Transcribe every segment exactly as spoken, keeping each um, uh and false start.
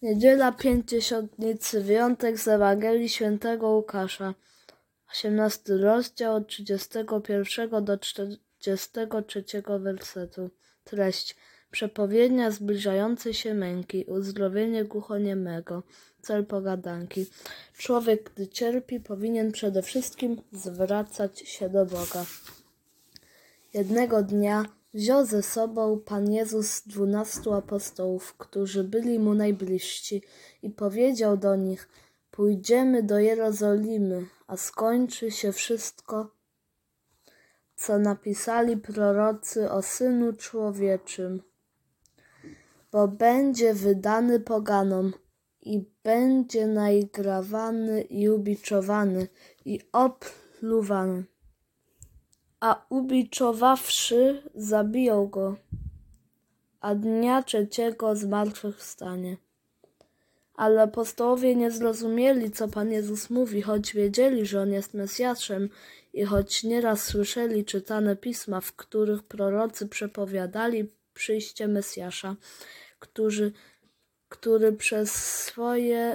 Niedziela Pięćdziesiątnicy, wyjątek z Ewangelii Świętego Łukasza, osiemnasty rozdział od trzydziestego pierwszego do czterdziestego trzeciego wersetu. Treść: przepowiednia zbliżającej się męki, uzdrowienie głuchoniemego. Cel pogadanki: człowiek, gdy cierpi, powinien przede wszystkim zwracać się do Boga. Jednego dnia wziął ze sobą Pan Jezus dwunastu apostołów, którzy byli Mu najbliżsi, i powiedział do nich: pójdziemy do Jerozolimy, a skończy się wszystko, co napisali prorocy o Synu Człowieczym, bo będzie wydany poganom i będzie naigrawany i ubiczowany i opluwany. A ubiczowawszy, zabiją go, a dnia trzeciego zmartwychwstanie. Ale apostołowie nie zrozumieli, co Pan Jezus mówi, choć wiedzieli, że On jest Mesjaszem i choć nieraz słyszeli czytane pisma, w których prorocy przepowiadali przyjście Mesjasza, który, który przez swoje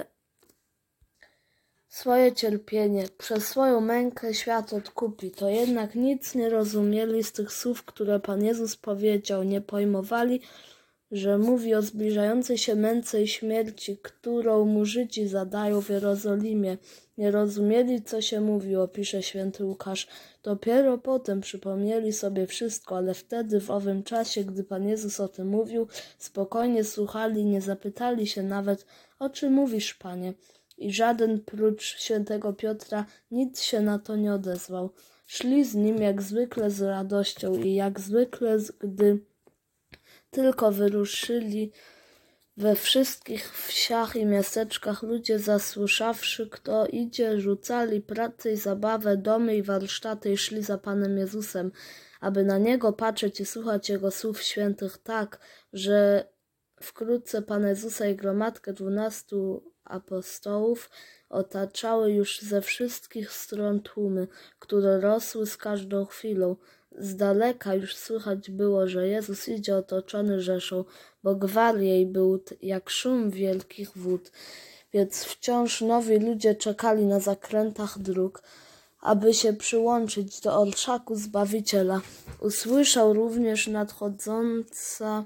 swoje cierpienie, przez swoją mękę świat odkupi. To jednak nic nie rozumieli z tych słów, które Pan Jezus powiedział. Nie pojmowali, że mówi o zbliżającej się męce i śmierci, którą mu Żydzi zadają w Jerozolimie. Nie rozumieli, co się mówiło, pisze święty Łukasz. Dopiero potem przypomnieli sobie wszystko, ale wtedy, w owym czasie, gdy Pan Jezus o tym mówił, spokojnie słuchali, nie zapytali się nawet: o czym mówisz, Panie? I żaden prócz świętego Piotra nic się na to nie odezwał. Szli z nim jak zwykle z radością i jak zwykle, gdy tylko wyruszyli, we wszystkich wsiach i miasteczkach ludzie, zasłyszawszy, kto idzie, rzucali pracę i zabawę, domy i warsztaty i szli za Panem Jezusem, aby na Niego patrzeć i słuchać Jego słów świętych, tak, że wkrótce Pana Jezusa i gromadkę dwunastu apostołów otaczały już ze wszystkich stron tłumy, które rosły z każdą chwilą. Z daleka już słychać było, że Jezus idzie otoczony rzeszą, bo gwar jej był jak szum wielkich wód. Więc wciąż nowi ludzie czekali na zakrętach dróg, aby się przyłączyć do orszaku Zbawiciela. Usłyszał również nadchodząca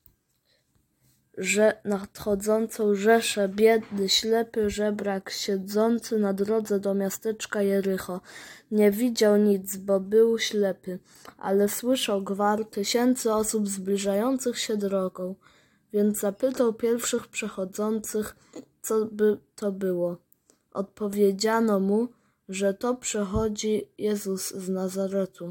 że nadchodzącą rzeszę biedny, ślepy żebrak siedzący na drodze do miasteczka Jericho. Nie widział nic, bo był ślepy, ale słyszał gwar tysięcy osób zbliżających się drogą, więc zapytał pierwszych przechodzących, co by to było. Odpowiedziano mu, że to przechodzi Jezus z Nazaretu.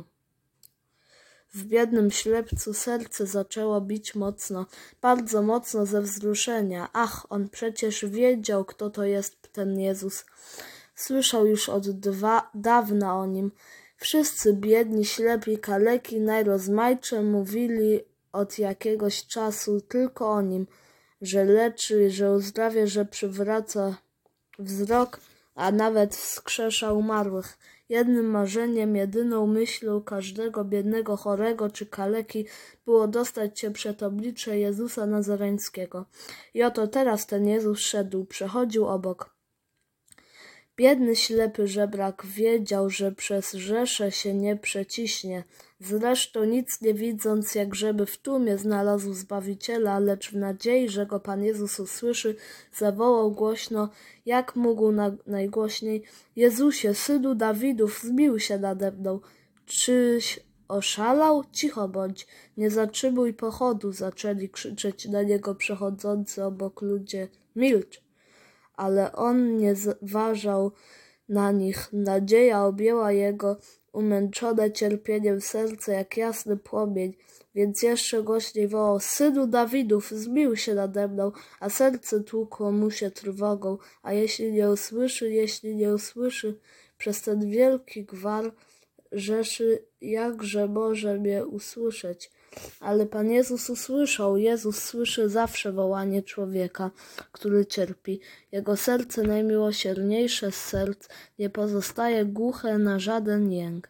W biednym ślepcu serce zaczęło bić mocno, bardzo mocno ze wzruszenia. Ach, on przecież wiedział, kto to jest ten Jezus. Słyszał już od dwa, dawna o nim. Wszyscy biedni, ślepi, kaleki, najrozmaitsze mówili od jakiegoś czasu tylko o nim, że leczy, że uzdrawia, że przywraca wzrok, a nawet wskrzesza umarłych. Jednym marzeniem, jedyną myślą każdego biednego, chorego czy kaleki było dostać się przed oblicze Jezusa Nazareńskiego. I oto teraz ten Jezus szedł, przechodził obok. Biedny, ślepy żebrak wiedział, że przez rzeszę się nie przeciśnie. Zresztą nic nie widząc, jak żeby w tłumie znalazł Zbawiciela, lecz w nadziei, że go Pan Jezus usłyszy, zawołał głośno, jak mógł na, najgłośniej: Jezusie, Synu Dawidów, zmiłuj się nade mną. Czyś oszalał? Cicho bądź, nie zatrzymuj pochodu, zaczęli krzyczeć na niego przechodzący obok ludzie. Milcz! Ale on nie zważał na nich. Nadzieja objęła jego umęczone cierpieniem serce jak jasny płomień, więc jeszcze głośniej wołał: Synu Dawidów, zmiłuj się nade mną, a serce tłukło mu się trwogą. A jeśli nie usłyszy, jeśli nie usłyszy, przez ten wielki gwar rzeszy, jakże może mnie usłyszeć? Ale Pan Jezus usłyszał. Jezus słyszy zawsze wołanie człowieka, który cierpi. Jego serce, najmiłosierniejsze z serc, nie pozostaje głuche na żaden jęk.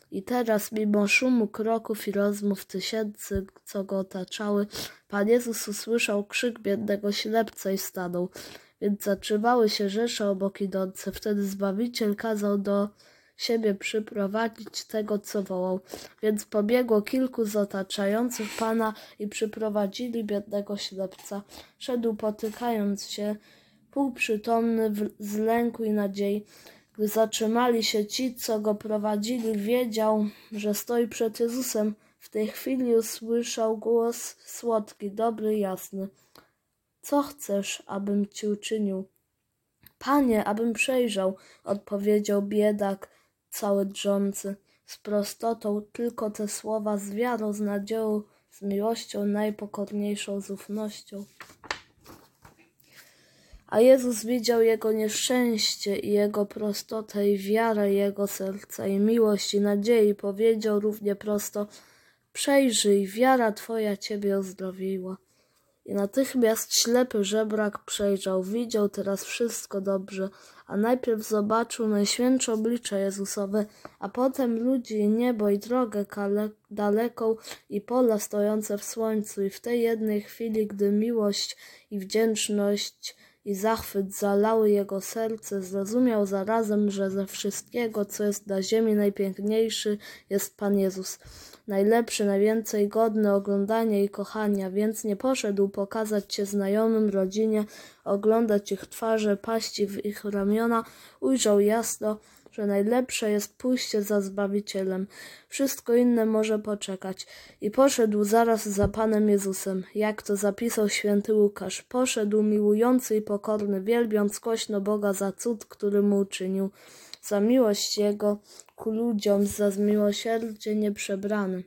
I teraz, mimo szumu kroków i rozmów tysięcy, co go otaczały, Pan Jezus usłyszał krzyk biednego ślepca i stanął. Więc zatrzymały się rzesze obok idące. Wtedy Zbawiciel kazał do siebie przyprowadzić tego, co wołał. Więc pobiegło kilku z otaczających Pana i przyprowadzili biednego ślepca. Szedł potykając się, półprzytomny z lęku i nadziei. Gdy zatrzymali się ci, co go prowadzili, wiedział, że stoi przed Jezusem. W tej chwili usłyszał głos słodki, dobry i jasny. Co chcesz, abym ci uczynił? Panie, abym przejrzał, odpowiedział biedak cały drżący. Z prostotą tylko te słowa, z wiarą, z nadzieją, z miłością, najpokorniejszą z ufnością. A Jezus widział jego nieszczęście i jego prostotę i wiarę jego serca i miłość i nadziei. Powiedział równie prosto: przejrzyj, wiara twoja ciebie uzdrowiła. I natychmiast ślepy żebrak przejrzał, widział teraz wszystko dobrze, a najpierw zobaczył najświętsze oblicze Jezusowe, a potem ludzi i niebo i drogę daleką i pola stojące w słońcu. I w tej jednej chwili, gdy miłość i wdzięczność i zachwyt zalały jego serce, zrozumiał zarazem, że ze wszystkiego, co jest na ziemi, najpiękniejszy jest Pan Jezus. Najlepszy, najwięcej godny oglądania i kochania, więc nie poszedł pokazać się znajomym, rodzinie, oglądać ich twarze, paść w ich ramiona. Ujrzał jasno, że najlepsze jest pójście za Zbawicielem. Wszystko inne może poczekać. I poszedł zaraz za Panem Jezusem, jak to zapisał święty Łukasz. Poszedł miłujący i pokorny, wielbiąc głośno Boga za cud, który mu uczynił, za miłość Jego ku ludziom, za miłosierdzie nieprzebrany.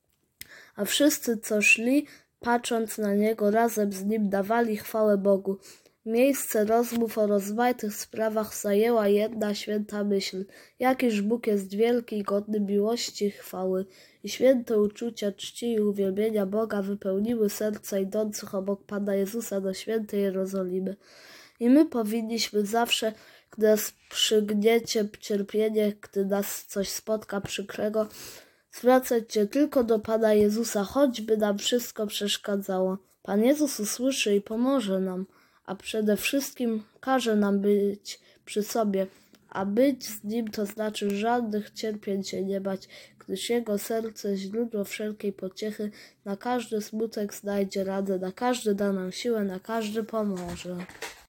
A wszyscy, co szli, patrząc na Niego, razem z Nim dawali chwałę Bogu. Miejsce rozmów o rozmaitych sprawach zajęła jedna święta myśl. Jakiż Bóg jest wielki i godny miłości i chwały. I święte uczucia czci i uwielbienia Boga wypełniły serca idących obok Pana Jezusa do świętej Jerozolimy. I my powinniśmy zawsze, gdy nas przygniecie cierpienie, gdy nas coś spotka przykrego, zwracać się tylko do Pana Jezusa, choćby nam wszystko przeszkadzało. Pan Jezus usłyszy i pomoże nam, a przede wszystkim każe nam być przy sobie, a być z Nim to znaczy żadnych cierpień się nie bać, gdyż Jego serce źródło wszelkiej pociechy, na każdy smutek znajdzie radę, na każdy da nam siłę, na każdy pomoże.